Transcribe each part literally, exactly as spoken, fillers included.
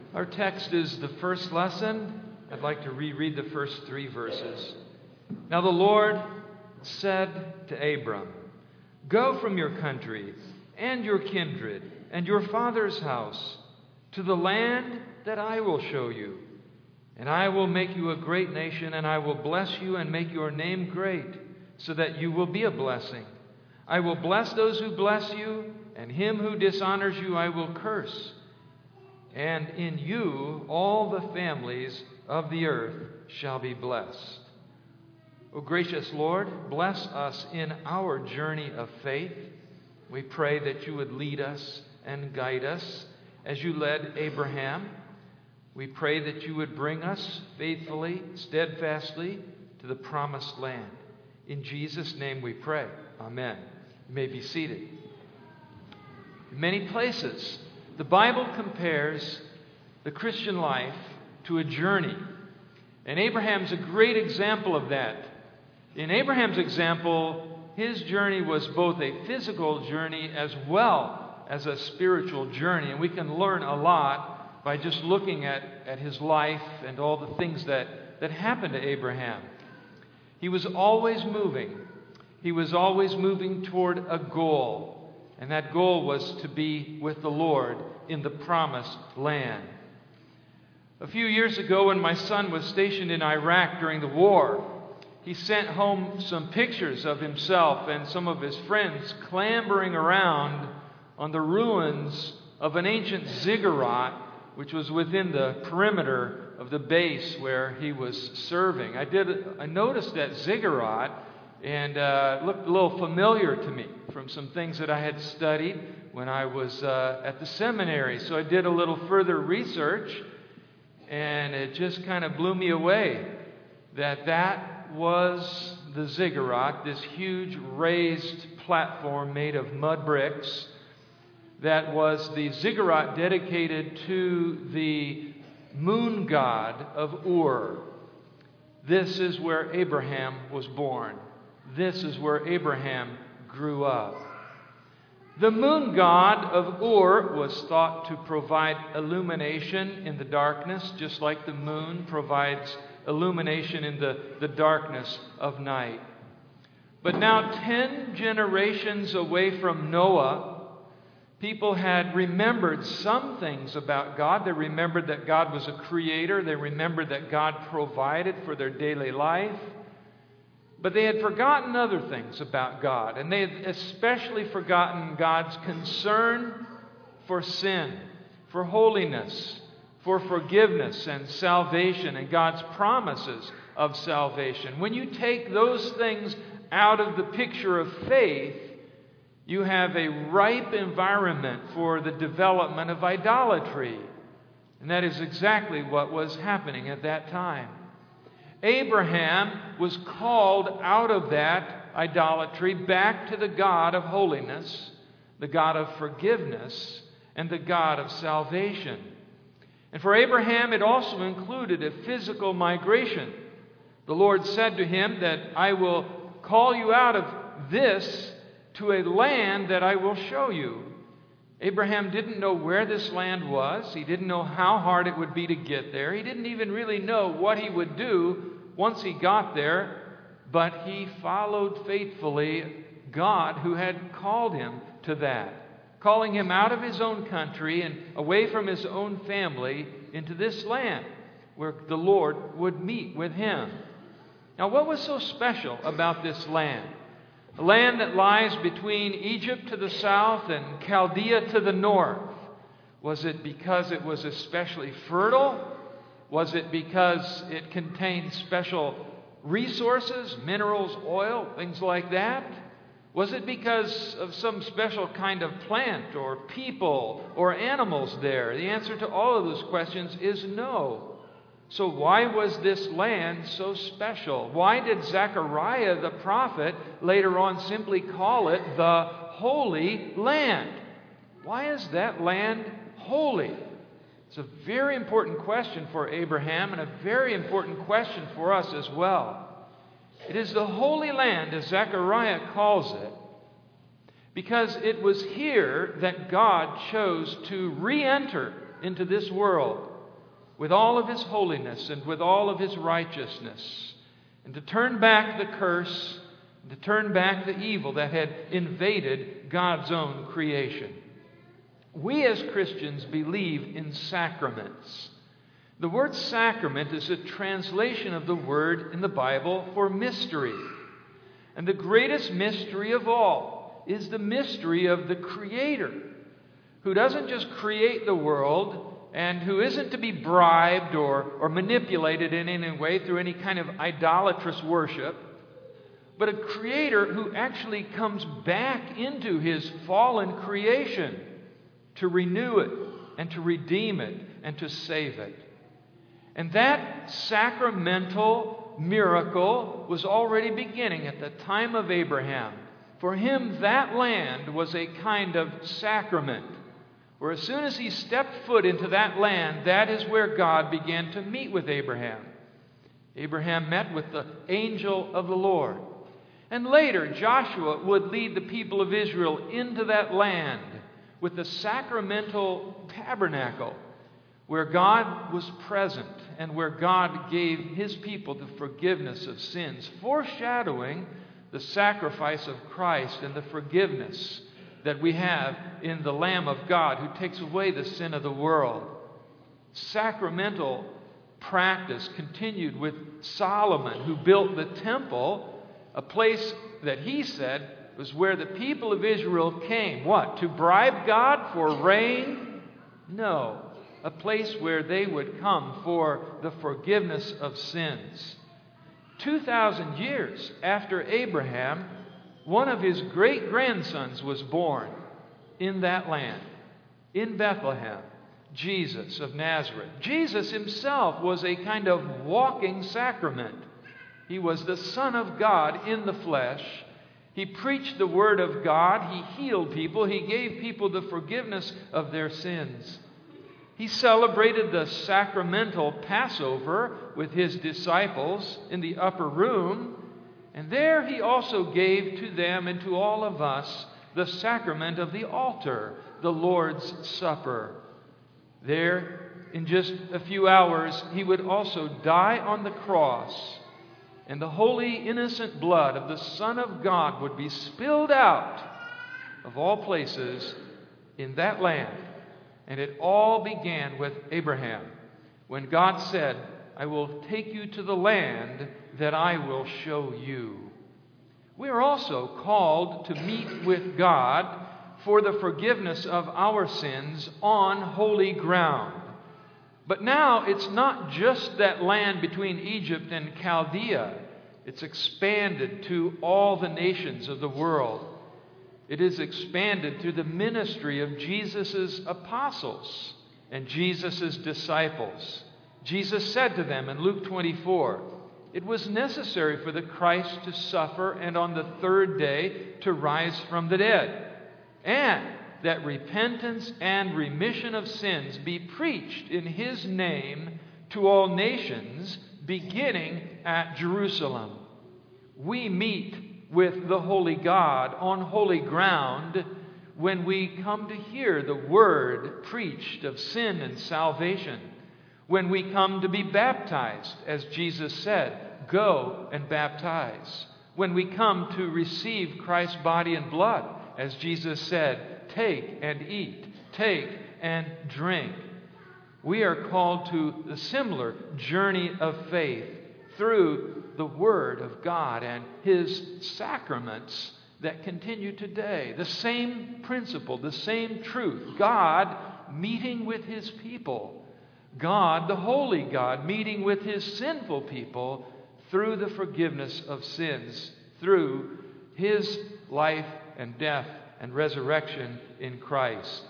Our text is the first lesson. I'd like to reread the first three verses. Now the Lord said to Abram, "Go from your country and your kindred and your father's house to the land that I will show you. And I will make you a great nation, and I will bless you and make your name great, so that you will be a blessing. I will bless those who bless you, and him who dishonors you I will curse. And in you all the families of the earth shall be blessed." O gracious Lord, bless us in our journey of faith. We pray that you would lead us and guide us as you led Abraham. We pray that you would bring us faithfully, steadfastly to the promised land. In Jesus' name we pray. Amen. You may be seated. In many places, the Bible compares the Christian life to a journey. And Abraham's a great example of that. In Abraham's example, his journey was both a physical journey as well as a spiritual journey. And we can learn a lot by just looking at, at his life and all the things that, that happened to Abraham. He was always moving. He was always moving toward a goal. And that goal was to be with the Lord in the promised land. A few years ago, when my son was stationed in Iraq during the war, he sent home some pictures of himself and some of his friends clambering around on the ruins of an ancient ziggurat, which was within the perimeter of the base where he was serving. I did. I noticed that ziggurat, and uh, it looked a little familiar to me from some things that I had studied when I was uh, at the seminary. So I did a little further research, and it just kind of blew me away that that was the ziggurat, this huge raised platform made of mud bricks. That was the ziggurat dedicated to the moon god of Ur. This is where Abraham was born. This is where Abraham grew up. The moon god of Ur was thought to provide illumination in the darkness, just like the moon provides illumination in the, the darkness of night. But now, ten generations away from Noah, people had remembered some things about God. They remembered that God was a creator. They remembered that God provided for their daily life. But they had forgotten other things about God. And they had especially forgotten God's concern for sin, for holiness, for forgiveness and salvation, and God's promises of salvation. When you take those things out of the picture of faith, you have a ripe environment for the development of idolatry. And that is exactly what was happening at that time. Abraham was called out of that idolatry back to the God of holiness, the God of forgiveness, and the God of salvation. And for Abraham, it also included a physical migration. The Lord said to him that I will call you out of this to a land that I will show you. Abraham didn't know where this land was. He didn't know how hard it would be to get there. He didn't even really know what he would do once he got there, but he followed faithfully God who had called him to that, calling him out of his own country and away from his own family into this land where the Lord would meet with him. Now, what was so special about this land? A land that lies between Egypt to the south and Chaldea to the north. Was it because it was especially fertile? Was it because it contained special resources, minerals, oil, things like that? Was it because of some special kind of plant or people or animals there? The answer to all of those questions is no. So why was this land so special? Why did Zechariah the prophet later on simply call it the Holy Land? Why is that land holy? It's a very important question for Abraham and a very important question for us as well. It is the Holy Land, as Zechariah calls it, because it was here that God chose to re-enter into this world with all of His holiness and with all of His righteousness, and to turn back the curse, and to turn back the evil that had invaded God's own creation. We as Christians believe in sacraments. The word sacrament is a translation of the word in the Bible for mystery. And the greatest mystery of all is the mystery of the Creator, who doesn't just create the world and who isn't to be bribed or, or manipulated in any way through any kind of idolatrous worship, but a Creator who actually comes back into His fallen creation to renew it and to redeem it and to save it. And that sacramental miracle was already beginning at the time of Abraham. For him, that land was a kind of sacrament, where as soon as he stepped foot into that land, that is where God began to meet with Abraham. Abraham met with the angel of the Lord. And later, Joshua would lead the people of Israel into that land with the sacramental tabernacle, where God was present and where God gave His people the forgiveness of sins, foreshadowing the sacrifice of Christ and the forgiveness that we have in the Lamb of God who takes away the sin of the world. Sacramental practice continued with Solomon, who built the temple, a place that he said was where the people of Israel came. What? To bribe God for rain? No. A place where they would come for the forgiveness of sins. Two thousand years after Abraham, one of his great-grandsons was born in that land, in Bethlehem, Jesus of Nazareth. Jesus himself was a kind of walking sacrament. He was the Son of God in the flesh. He preached the Word of God. He healed people. He gave people the forgiveness of their sins. He celebrated the sacramental Passover with His disciples in the upper room. And there He also gave to them and to all of us the sacrament of the altar, the Lord's Supper. There, in just a few hours, He would also die on the cross, and the holy, innocent blood of the Son of God would be spilled out of all places in that land. And it all began with Abraham, when God said, I will take you to the land that I will show you. We are also called to meet with God for the forgiveness of our sins on holy ground. But now it's not just that land between Egypt and Chaldea. It's expanded to all the nations of the world. It is expanded through the ministry of Jesus' apostles and Jesus' disciples. Jesus said to them in Luke twenty-four, it was necessary for the Christ to suffer and on the third day to rise from the dead, and that repentance and remission of sins be preached in His name to all nations, beginning at Jerusalem. We meet with the holy God on holy ground when we come to hear the word preached of sin and salvation, when we come to be baptized, as Jesus said, go and baptize, when we come to receive Christ's body and blood, as Jesus said, take and eat, take and drink. We are called to the similar journey of faith through the Word of God and His sacraments that continue today. The same principle, the same truth. God meeting with His people. God, the holy God, meeting with His sinful people through the forgiveness of sins, through His life and death and resurrection in Christ.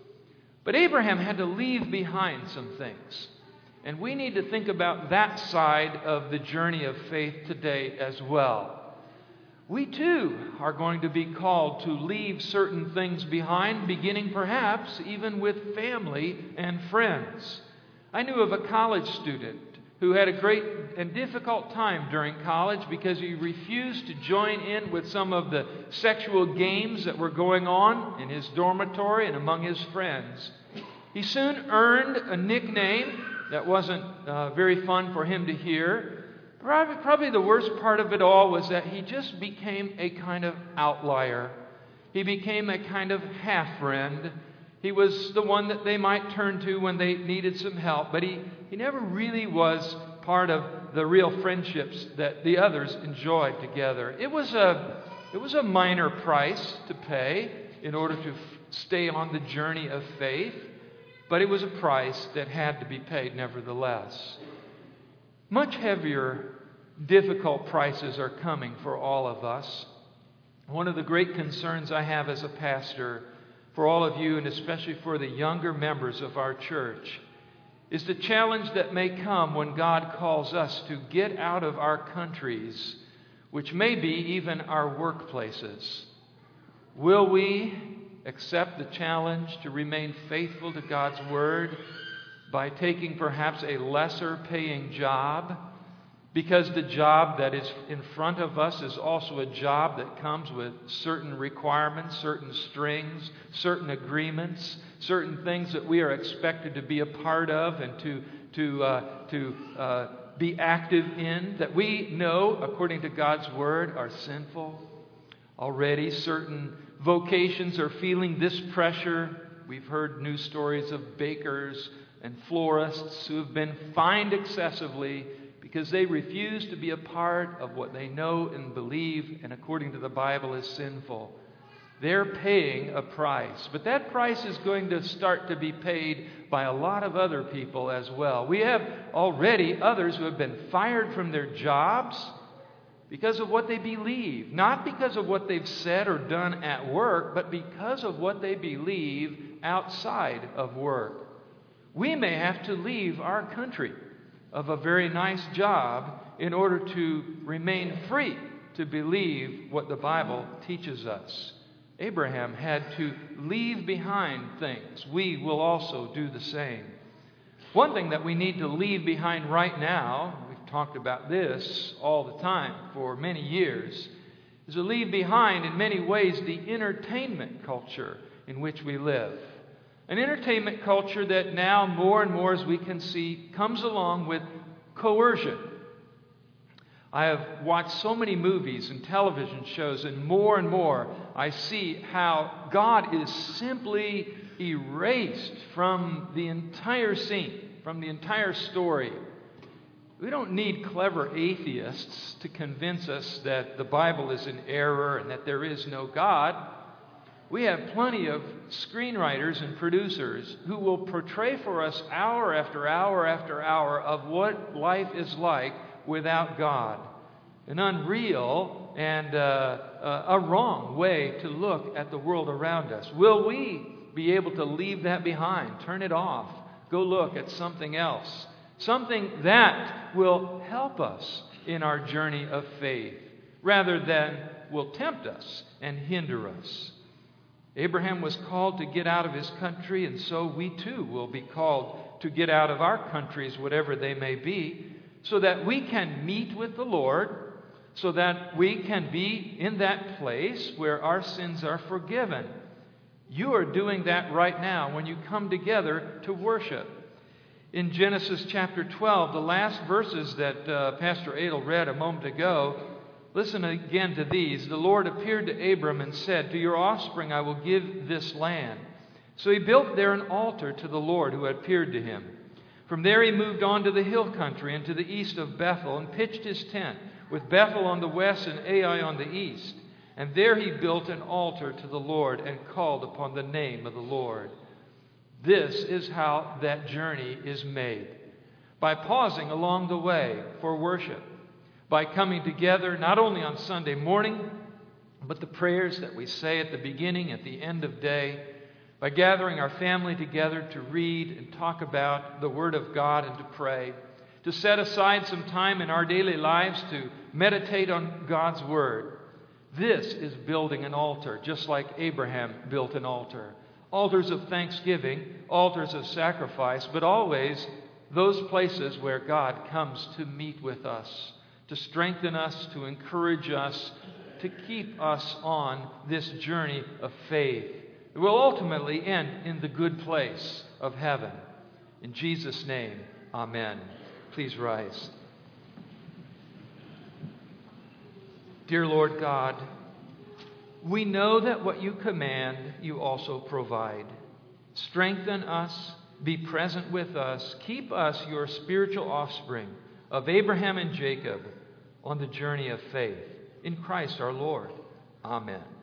But Abraham had to leave behind some things. And we need to think about that side of the journey of faith today as well. We too are going to be called to leave certain things behind, beginning perhaps even with family and friends. I knew of a college student who had a great and difficult time during college because he refused to join in with some of the sexual games that were going on in his dormitory and among his friends. He soon earned a nickname that wasn't uh, very fun for him to hear. Probably, probably the worst part of it all was that he just became a kind of outlier. He became a kind of half-friend. He was the one that they might turn to when they needed some help, but he, he never really was part of the real friendships that the others enjoyed together. It was a, it was a minor price to pay in order to f- stay on the journey of faith, but it was a price that had to be paid nevertheless. Much heavier, difficult prices are coming for all of us. One of the great concerns I have as a pastor for all of you, and especially for the younger members of our church, is the challenge that may come when God calls us to get out of our countries, which may be even our workplaces. Will we accept the challenge to remain faithful to God's Word by taking perhaps a lesser paying job, because the job that is in front of us is also a job that comes with certain requirements, certain strings, certain agreements, certain things that we are expected to be a part of and to, to, uh, to uh, be active in, that we know, according to God's Word, are sinful. Already certain vocations are feeling this pressure. We've heard news stories of bakers and florists who have been fined excessively because they refuse to be a part of what they know and believe and according to the Bible is sinful. They're paying a price, but that price is going to start to be paid by a lot of other people as well. We have already others who have been fired from their jobs because of what they believe, not because of what they've said or done at work, but because of what they believe outside of work. We may have to leave our country of a very nice job in order to remain free to believe what the Bible teaches us. Abraham had to leave behind things. We will also do the same. One thing that we need to leave behind right now, we've talked about this all the time for many years, is to leave behind in many ways the entertainment culture in which we live. An entertainment culture that now more and more, as we can see, comes along with coercion. I have watched so many movies and television shows, and more and more I see how God is simply erased from the entire scene, from the entire story. We don't need clever atheists to convince us that the Bible is in error and that there is no God. We have plenty of screenwriters and producers who will portray for us hour after hour after hour of what life is like without God. An unreal and uh, a wrong way to look at the world around us. Will we be able to leave that behind, turn it off, go look at something else? Something that will help us in our journey of faith rather than will tempt us and hinder us. Abraham was called to get out of his country, and so we too will be called to get out of our countries, whatever they may be, so that we can meet with the Lord, so that we can be in that place where our sins are forgiven. You are doing that right now when you come together to worship. In Genesis chapter twelve, the last verses that uh, Pastor Adel read a moment ago, listen again to these. The Lord appeared to Abram and said, "To your offspring I will give this land." So he built there an altar to the Lord who had appeared to him. From there he moved on to the hill country and to the east of Bethel and pitched his tent, with Bethel on the west and Ai on the east. And there he built an altar to the Lord and called upon the name of the Lord. This is how that journey is made. By pausing along the way for worship. By coming together not only on Sunday morning, but the prayers that we say at the beginning, at the end of day. By gathering our family together to read and talk about the Word of God and to pray. To set aside some time in our daily lives to meditate on God's Word. This is building an altar, just like Abraham built an altar. Altars of thanksgiving, altars of sacrifice, but always those places where God comes to meet with us, to strengthen us, to encourage us, to keep us on this journey of faith. It will ultimately end in the good place of heaven. In Jesus' name, Amen. Please rise. Dear Lord God, we know that what you command, you also provide. Strengthen us, be present with us, keep us your spiritual offspring of Abraham and Jacob on the journey of faith in Christ our Lord. Amen.